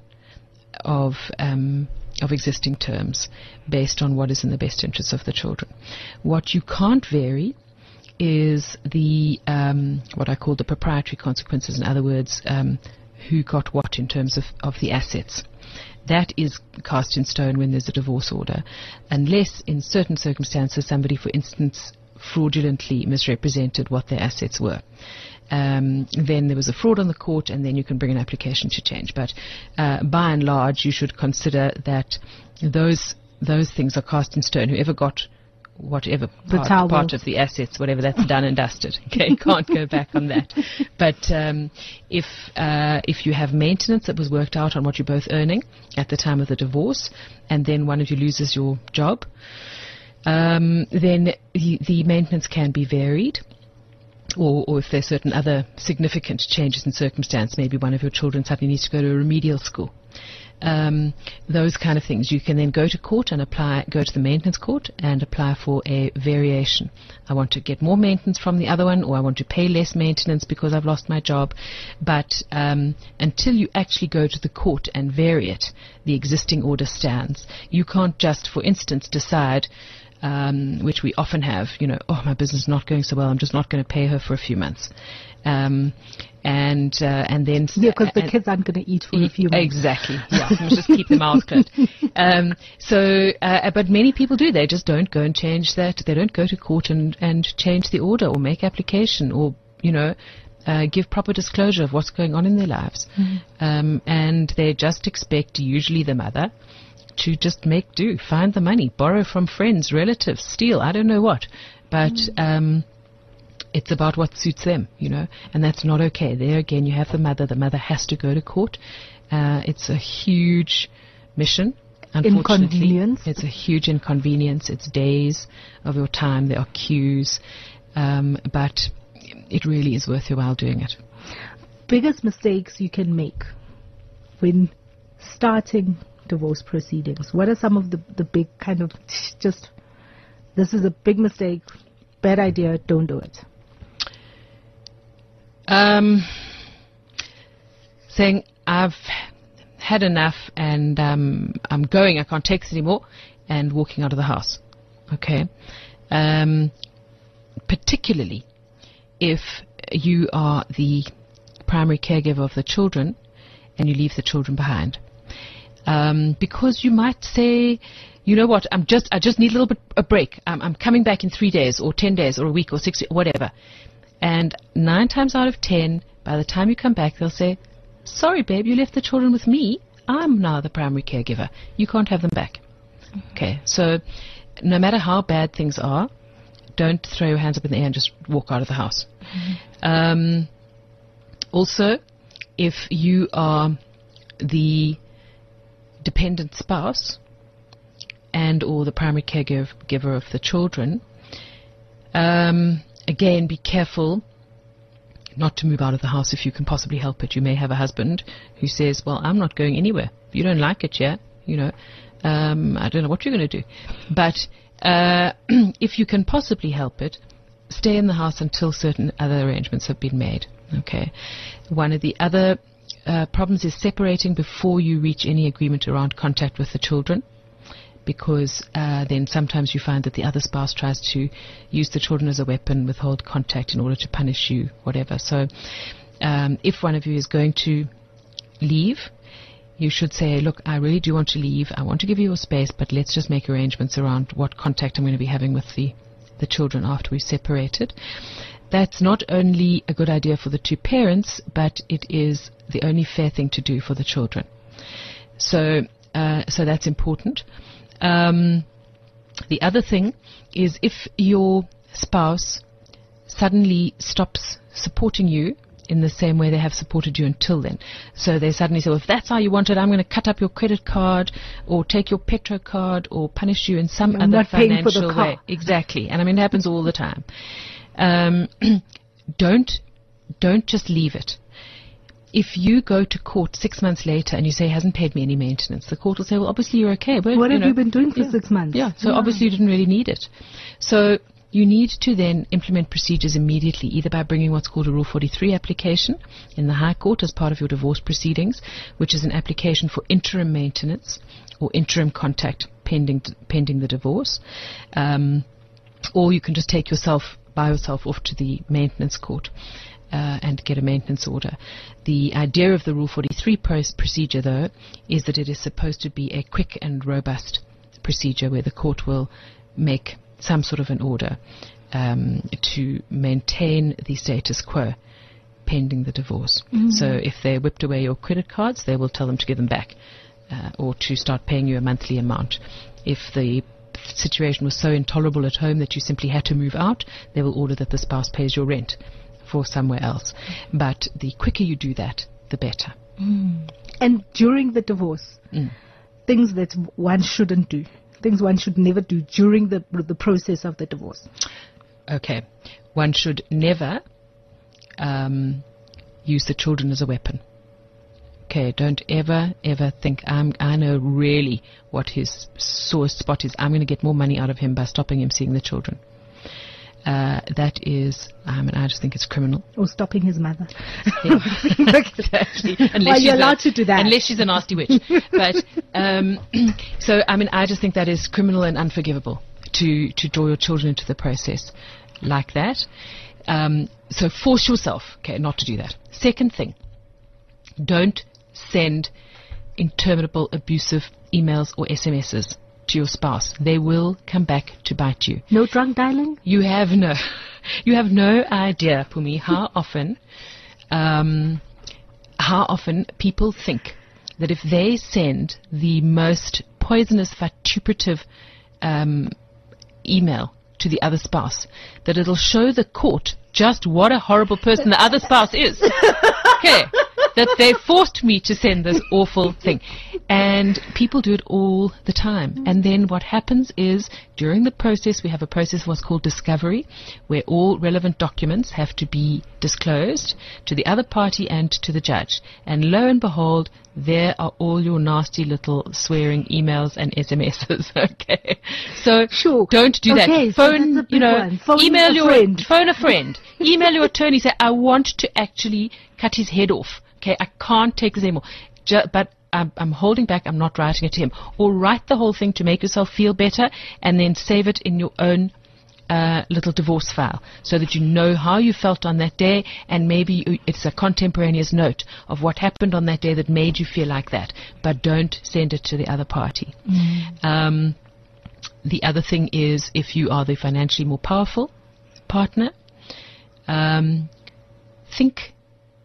of um, of existing terms based on what is in the best interests of the children. What you can't vary is the um, what I call the proprietary consequences. In other words, um, who got what in terms of, of the assets. That is cast in stone when there's a divorce order, unless in certain circumstances somebody, for instance, fraudulently misrepresented what their assets were. Um, then there was a fraud on the court, and then you can bring an application to change. But uh, by and large, you should consider that those those things are cast in stone. Whoever got whatever The part, towel. part of the assets, whatever, that's done and dusted. Okay, can't go back on that. But um, if uh, if you have maintenance that was worked out on what you're both earning at the time of the divorce, and then one of you loses your job, um, then the, the maintenance can be varied. Or, or if there's certain other significant changes in circumstance, maybe one of your children suddenly needs to go to a remedial school. Um, those kind of things. You can then go to court and apply, go to the maintenance court and apply for a variation. I want to get more maintenance from the other one, or I want to pay less maintenance because I've lost my job. But um, until you actually go to the court and vary it, the existing order stands. You can't just, for instance, decide, um, which we often have, you know, oh, my business is not going so well, I'm just not going to pay her for a few months. Um, and uh, and then Yeah, because the and- kids aren't going to eat for a few months. Exactly. Yeah, we must just keep their mouths closed. Um, so, uh, but many people do. They just don't go and change that. They don't go to court and, and change the order or make application or, you know, uh, give proper disclosure of what's going on in their lives. Mm-hmm. Um, and they just expect, usually the mother, to just make do, find the money, borrow from friends, relatives, steal, I don't know what. But um, it's about what suits them, you know, and that's not okay. There again, you have the mother. The mother has to go to court. Uh, it's a huge mission, unfortunately. Inconvenience. It's a huge inconvenience. It's days of your time. There are queues. Um, but it really is worth your while doing it. Biggest mistakes you can make when starting divorce proceedings? What are some of the, the big kind of just, this is a big mistake, bad idea, don't do it? Um, saying, I've had enough and um, I'm going, I can't take this anymore, and walking out of the house. Okay? Um, particularly if you are the primary caregiver of the children and you leave the children behind. Um, because you might say, you know what, I'm just, I just need a little bit a break. I'm, I'm coming back in three days or ten days or a week or six, whatever. And nine times out of ten, by the time you come back, they'll say, sorry, babe, you left the children with me. I'm now the primary caregiver. You can't have them back. Okay, so no matter how bad things are, don't throw your hands up in the air and just walk out of the house. Mm-hmm. Um, also, if you are the dependent spouse and or the primary caregiver of the children, um, again, be careful not to move out of the house if you can possibly help it. You may have a husband who says, well, I'm not going anywhere. If you don't like it, yeah, you know, um, I don't know what you're going to do. But uh, if you can possibly help it, stay in the house until certain other arrangements have been made. Okay. One of the other uh, problems is separating before you reach any agreement around contact with the children, because uh, then sometimes you find that the other spouse tries to use the children as a weapon, withhold contact in order to punish you, whatever. So um, if one of you is going to leave, you should say, look, I really do want to leave. I want to give you your space, but let's just make arrangements around what contact I'm going to be having with the, the children after we've separated. That's not only a good idea for the two parents, but it is the only fair thing to do for the children. So, uh, so that's important. Um, the other thing is if your spouse suddenly stops supporting you in the same way they have supported you until then. So they suddenly say, well, if that's how you want it, I'm going to cut up your credit card or take your Petro card or punish you in some I'm other not paying for the financial car. way. Exactly. And I mean, it happens all the time. Um, don't, don't just leave it. If you go to court six months later and you say he hasn't paid me any maintenance, the court will say, well, obviously you're okay. But, What you have know, you been doing for yeah, six months? Yeah, so obviously you didn't really need it. So you need to then implement procedures immediately, either by bringing what's called a Rule forty-three application in the High Court as part of your divorce proceedings, which is an application for interim maintenance or interim contact pending pending the divorce. Um, or you can just take yourself, by yourself, off to the maintenance court. Uh, and get a maintenance order. The idea of the Rule forty-three pros- procedure, though, is that it is supposed to be a quick and robust procedure where the court will make some sort of an order um, to maintain the status quo pending the divorce. Mm-hmm. So if they whipped away your credit cards, they will tell them to give them back. uh, or to start paying you a monthly amount. If the situation was so intolerable at home that you simply had to move out, they will order that the spouse pays your rent for somewhere else. But the quicker you do that, the better. Mm. And during the divorce, mm. things that one shouldn't do, things one should never do during the the process of the divorce. Okay. One should never um, use the children as a weapon. Okay, don't ever, ever think, I'm, I know really what his sore spot is. I'm going to get more money out of him by stopping him seeing the children. Uh, that is, I mean, I just think it's criminal. Or stopping his mother. Yeah. Exactly. Unless Well, you're she's allowed a, to do that. Unless she's a nasty witch. But, um, so, I mean, I just think that is criminal and unforgivable to, to draw your children into the process like that. Um, so force yourself, okay, not to do that. Second thing, don't send interminable abusive emails or S M Ses to your spouse. They will come back to bite you. No drunk dialing? You have no, you have no idea, Pumi, how often, um, how often people think that if they send the most poisonous, vituperative um, email to the other spouse, that it'll show the court just what a horrible person the other spouse is. Okay. That they forced me to send this awful thing. And people do it all the time. And then what happens is, during the process, we have a process what's called discovery, where all relevant documents have to be disclosed to the other party and to the judge. And lo and behold, there are all your nasty little swearing emails and S M Ses. Okay. So sure. Don't do okay, that. So phone, that's a big you know, one. Phone email a your friend. phone a friend. Email your attorney, say, I want to actually cut his head off. Okay, I can't take this anymore. Ju- but I'm, I'm holding back. I'm not writing it to him. Or write the whole thing to make yourself feel better, and then save it in your own uh, little divorce file, so that you know how you felt on that day, and maybe you, it's a contemporaneous note of what happened on that day that made you feel like that. But don't send it to the other party. Mm. Um, the other thing is, if you are the financially more powerful partner, um, think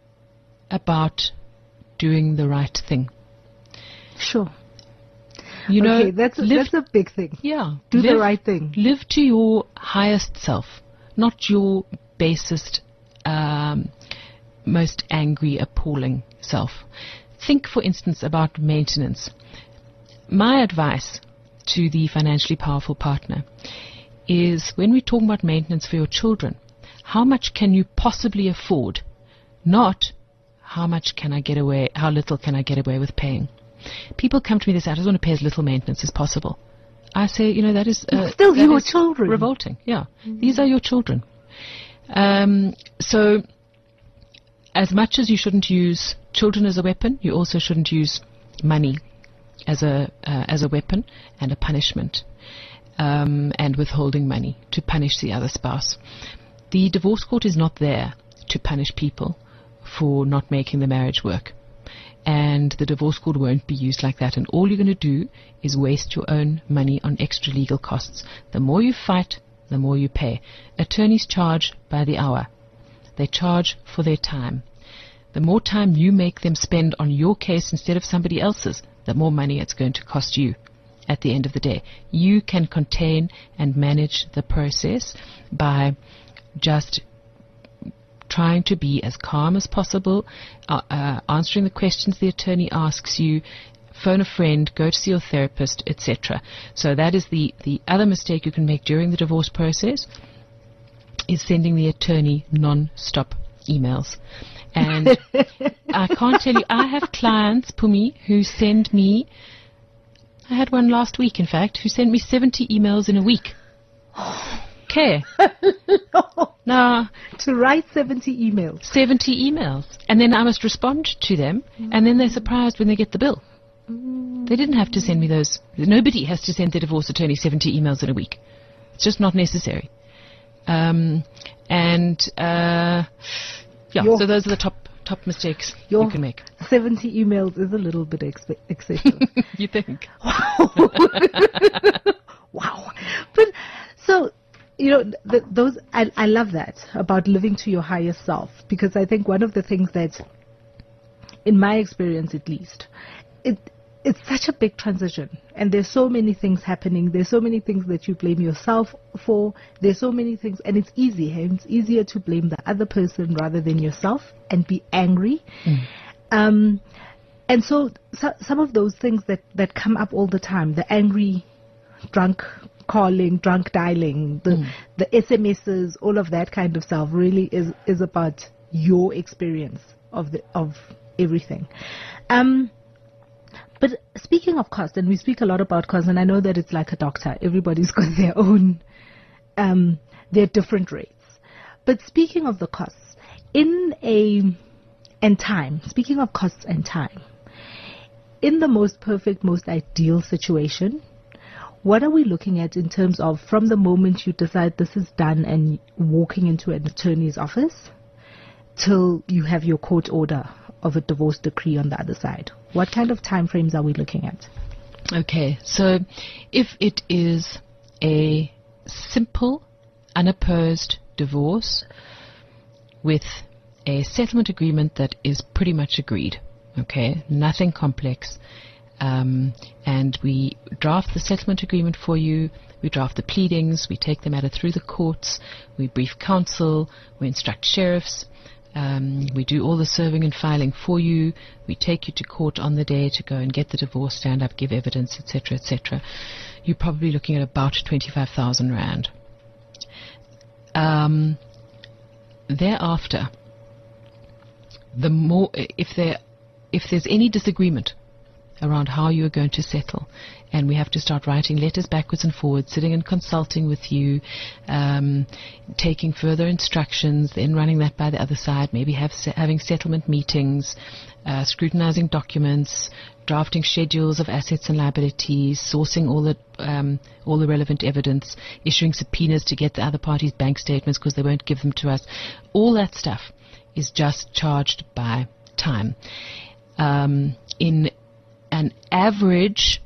about doing the right thing. Sure. You know, okay, that's a, live, that's a big thing. Yeah. Do live, the right thing. Live to your highest self, not your basest, um, most angry, appalling self. Think, for instance, about maintenance. My advice to the financially powerful partner is, when we talk about maintenance for your children, how much can you possibly afford? Not how much can I get away, how little can I get away with paying? People come to me, they say, I just want to pay as little maintenance as possible. I say, you know, that is... Uh, it's still that your is children. Revolting, yeah. Mm-hmm. These are your children. Um, so, as much as you shouldn't use children as a weapon, you also shouldn't use money as a uh, as a weapon and a punishment, um, and withholding money to punish the other spouse. The divorce court is not there to punish people for not making the marriage work. And the divorce court won't be used like that. And all you're going to do is waste your own money on extra legal costs. The more you fight, the more you pay. Attorneys charge by the hour. They charge for their time. The more time you make them spend on your case instead of somebody else's, the more money it's going to cost you at the end of the day. You can contain and manage the process by just trying to be as calm as possible, uh, uh, answering the questions the attorney asks you, phone a friend, go to see your therapist, et cetera. So that is the, the other mistake you can make during the divorce process, is sending the attorney non-stop emails. And I can't tell you, I have clients, Pumi, who send me, I had one last week, in fact, who sent me seventy emails in a week. Okay. No. Now, to write seventy emails. seventy emails. And then I must respond to them, mm. and then they're surprised when they get the bill. Mm. They didn't have to send me those. Nobody has to send their divorce attorney seventy emails in a week. It's just not necessary. Um, and, uh, yeah, your, so those are the top top mistakes your you can make. seventy emails is a little bit exp- excessive. You think? Wow. Wow. But, so, you know, th- those, I, I love that about living to your highest self, because I think one of the things that, in my experience at least, it it's such a big transition, and there's so many things happening. There's so many things that you blame yourself for. There's so many things, and it's easy. Hey? It's easier to blame the other person rather than yourself and be angry. Mm. Um, and so, so some of those things that, that come up all the time, the angry, drunk calling, drunk dialing, the mm. the S M Ses, all of that kind of stuff really is, is about your experience of the of everything. Um, but speaking of cost, and we speak a lot about cost, and I know that it's like a doctor. Everybody's got their own, um, their different rates. But speaking of the costs, in a and time, speaking of costs and time, in the most perfect, most ideal situation, what are we looking at in terms of from the moment you decide this is done and walking into an attorney's office till you have your court order of a divorce decree on the other side? What kind of time frames are we looking at? Okay, so if it is a simple, unopposed divorce with a settlement agreement that is pretty much agreed, okay, nothing complex, um, and we draft the settlement agreement for you, we draft the pleadings, we take the matter through the courts, we brief counsel, we instruct sheriffs, um, we do all the serving and filing for you, we take you to court on the day to go and get the divorce, stand up, give evidence, et cetera, et cetera. You're probably looking at about twenty-five thousand rand. Um, thereafter, the more, if there, if there's any disagreement around how you are going to settle, and we have to start writing letters backwards and forwards, sitting and consulting with you, um, taking further instructions, then running that by the other side, maybe have se- having settlement meetings, uh, scrutinizing documents, drafting schedules of assets and liabilities, sourcing all the um, all the relevant evidence, issuing subpoenas to get the other party's bank statements because they won't give them to us. All that stuff is just charged by time. Um, in an average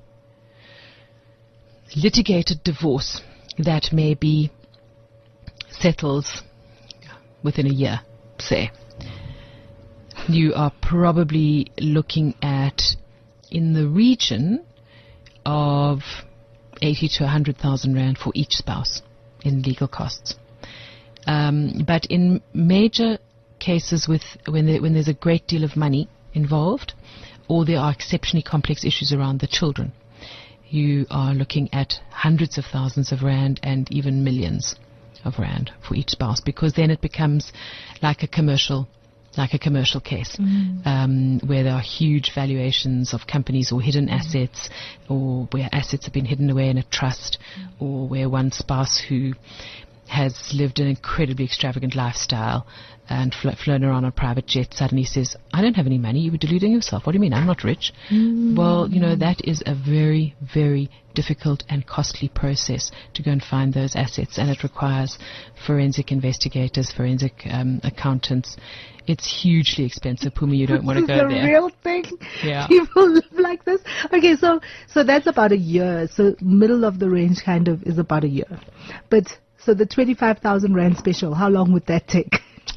litigated divorce that may be settles within a year, say, you are probably looking at in the region of eighty to one hundred thousand rand for each spouse in legal costs. Um, but in major cases with when, there, when there's a great deal of money involved, or there are exceptionally complex issues around the children, you are looking at hundreds of thousands of rand and even millions of rand for each spouse, because then it becomes like a commercial like a commercial case, mm. um, where there are huge valuations of companies or hidden mm. assets, or where assets have been hidden away in a trust, mm. or where one spouse who has lived an incredibly extravagant lifestyle and fl- flown around on a private jet suddenly says, I don't have any money, you were deluding yourself. What do you mean? I'm not rich. Mm. Well, you know, that is a very, very difficult and costly process to go and find those assets, and it requires forensic investigators, forensic um, accountants. It's hugely expensive, Pumi. You don't want to go there. This is a real thing. Yeah. People live like this. Okay, so so that's about a year. So middle of the range kind of is about a year. But so the twenty-five thousand rand special, how long would that take?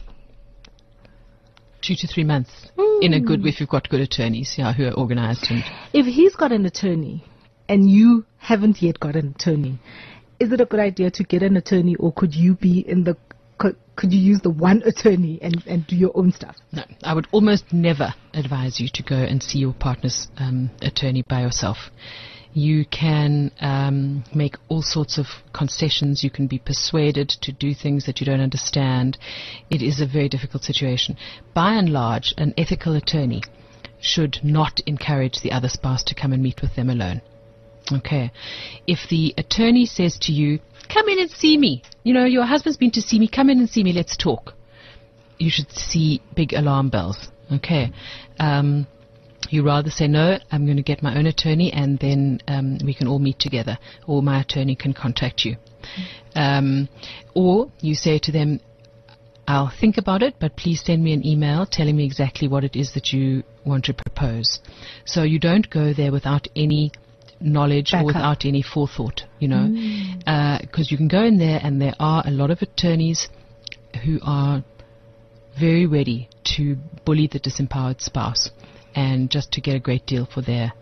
Two to three months. Mm. In a good, if you've got good attorneys, yeah, who are organized. And if he's got an attorney and you haven't yet got an attorney, is it a good idea to get an attorney, or could you be in the Could, could you use the one attorney and, and do your own stuff? No, I would almost never advise you to go and see your partner's um, attorney by yourself. You can um, make all sorts of concessions. You can be persuaded to do things that you don't understand. It is a very difficult situation. By and large, an ethical attorney should not encourage the other spouse to come and meet with them alone. Okay. If the attorney says to you, come in and see me. You know, your husband's been to see me. Come in and see me. Let's talk. You should see big alarm bells. Okay. Um, you rather say, no, I'm going to get my own attorney, and then um, we can all meet together, or my attorney can contact you. Um, or you say to them, I'll think about it, but please send me an email telling me exactly what it is that you want to propose. So you don't go there without any knowledge Back or without up. any forethought, you know, because mm. uh, you can go in there and there are a lot of attorneys who are very ready to bully the disempowered spouse and just to get a great deal for their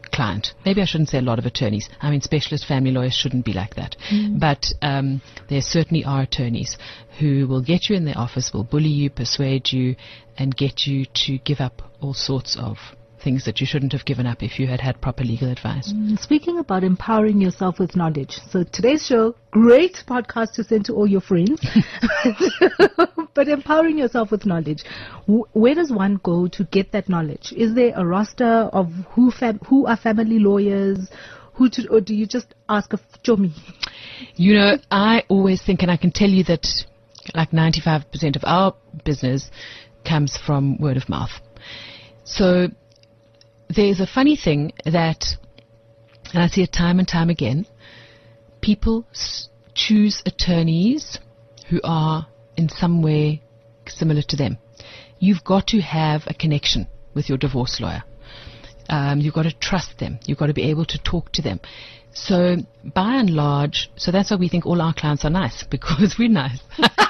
client. Maybe I shouldn't say a lot of attorneys. I mean, specialist family lawyers shouldn't be like that. Mm. But um, there certainly are attorneys who will get you in their office, will bully you, persuade you, and get you to give up all sorts of things that you shouldn't have given up if you had had proper legal advice. Mm, speaking about empowering yourself with knowledge, so today's show, great podcast to send to all your friends, but empowering yourself with knowledge, w- where does one go to get that knowledge? Is there a roster of who fam- who are family lawyers, who to, or do you just ask a chomi? You know, I always think, and I can tell you that like ninety-five percent of our business comes from word of mouth. So there's a funny thing that, and I see it time and time again, people s- choose attorneys who are in some way similar to them. You've got to have a connection with your divorce lawyer. Um, you've got to trust them. You've got to be able to talk to them. So by and large, so that's why we think all our clients are nice, because we're nice.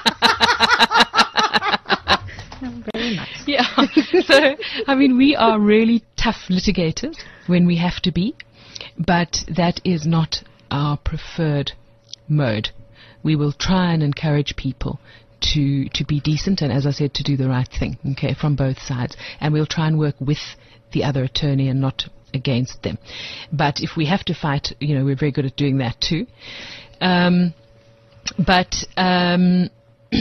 Very nice. Yeah. So, I mean, we are really tough litigators when we have to be, but that is not our preferred mode. We will try and encourage people to to be decent and, as I said, to do the right thing, okay, from both sides. And we'll try and work with the other attorney and not against them. But if we have to fight, you know, we're very good at doing that too. Um, but... Um,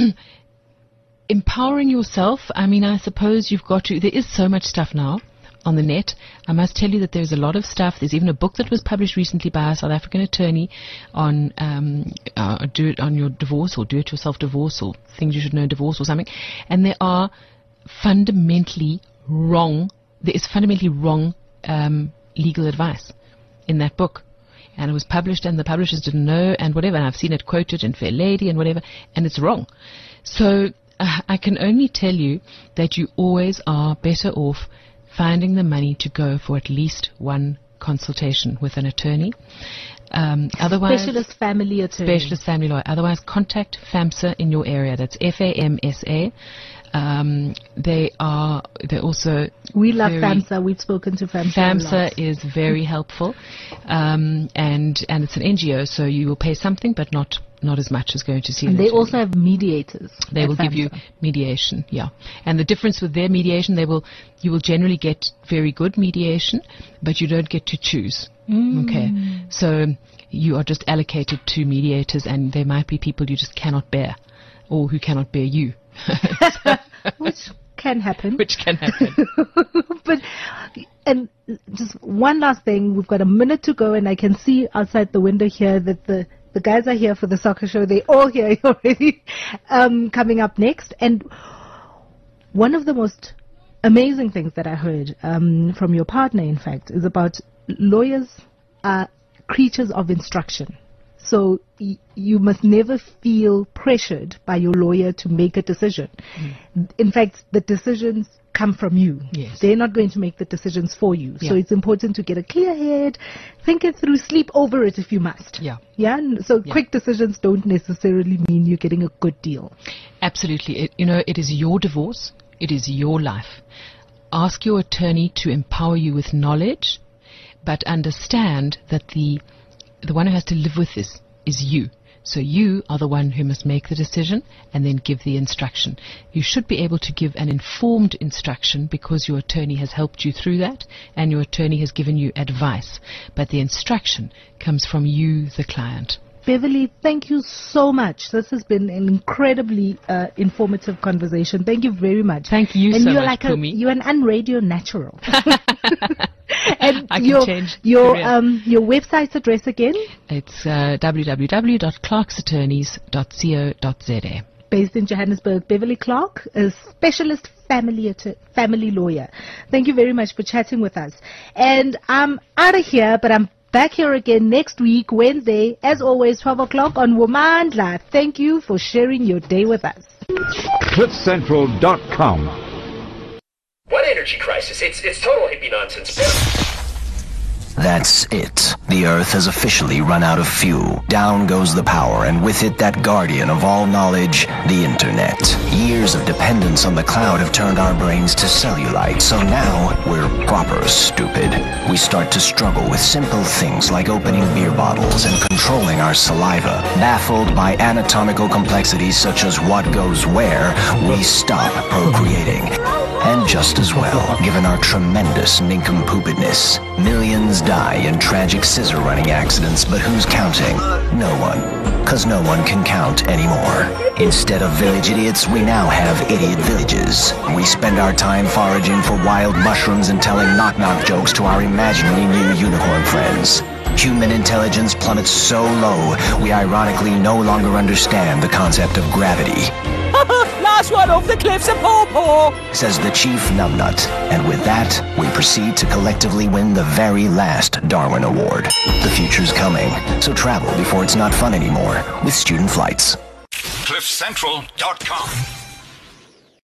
empowering yourself, I mean, I suppose you've got to, there is so much stuff now on the net. I must tell you that there's a lot of stuff. There's even a book that was published recently by a South African attorney on um, uh, do it on your divorce or do it yourself divorce or things you should know divorce or something. And there are fundamentally wrong, there is fundamentally wrong um, legal advice in that book. And it was published and the publishers didn't know and whatever. And I've seen it quoted in Fair Lady and whatever, and it's wrong. So uh, I can only tell you that you always are better off finding the money to go for at least one consultation with an attorney. Um, otherwise, Specialist family attorney. Specialist family lawyer. Otherwise, contact FAMSA in your area. That's F A M S A. Um, they are, they're also... We love FAMSA. We've spoken to FAMSA FAMSA is very helpful. Um, and, and it's an N G O, so you will pay something, but not not as much as going to see and an they attorney. also have mediators. They will FAMSA. give you mediation, yeah. And the difference with their mediation, they will, you will generally get very good mediation, but you don't get to choose. Mm. Okay. So you are just allocated to mediators, and there might be people you just cannot bear, or who cannot bear you. Which can happen. Which can happen. But, and just one last thing, we've got a minute to go, and I can see outside the window here that the, the guys are here for the soccer show. They're all here already, um, coming up next. And one of the most amazing things that I heard um, from your partner, in fact, is about lawyers are creatures of instruction. So y- you must never feel pressured by your lawyer to make a decision. Mm. In fact, the decisions come from you. Yes. They're not going to make the decisions for you. Yeah. So it's important to get a clear head, think it through, sleep over it if you must. Yeah. Yeah. And so Yeah. quick decisions don't necessarily mean you're getting a good deal. Absolutely. It, you know, it is your divorce. It is your life. Ask your attorney to empower you with knowledge, but understand that the the one who has to live with this is you. So you are the one who must make the decision and then give the instruction. You should be able to give an informed instruction because your attorney has helped you through that and your attorney has given you advice. But the instruction comes from you, the client. Beverly, thank you so much. This has been an incredibly uh, informative conversation. Thank you very much. Thank you and so you're much, like a, Kumi. You're an unradio natural. And I can your, change your career. um your website's address again? It's uh, w w w dot clarks attorneys dot co dot z a. Based in Johannesburg, Beverly Clark, a specialist family att- family lawyer. Thank you very much for chatting with us. And I'm out of here, but I'm back here again next week, Wednesday, as always, twelve o'clock on Womandla. Thank you for sharing your day with us. cliff central dot com. What energy crisis? It's it's total hippie nonsense. That's it. The Earth has officially run out of fuel. Down goes the power, and with it that guardian of all knowledge, the Internet. Years of dependence on the cloud have turned our brains to cellulite, so now we're proper stupid. We start to struggle with simple things like opening beer bottles and controlling our saliva. Baffled by anatomical complexities such as what goes where, we stop procreating. And just as well, given our tremendous nincompoopedness. Millions die in tragic scissor-running accidents, but who's counting? No one. Cause no one can count anymore. Instead of village idiots, we now have idiot villages. We spend our time foraging for wild mushrooms and telling knock-knock jokes to our imaginary new unicorn friends. Human intelligence plummets so low, we ironically no longer understand the concept of gravity. Last one off the cliffs of Paw-Paw, says the chief numbnut. And with that, we proceed to collectively win the very last Darwin Award. The future's coming, so travel before it's not fun anymore with student flights. cliff central dot com